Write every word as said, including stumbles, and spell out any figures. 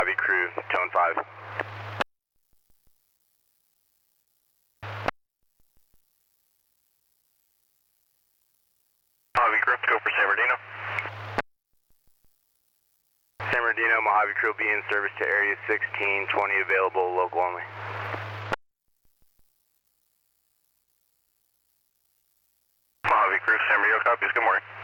Mojave Crew, Tone five. Mojave Crew, go for San Bernardino. San Bernardino, Mojave Crew will be in service to area sixteen twenty, available local only. Mojave Crew, San Bernardino, copies, good morning.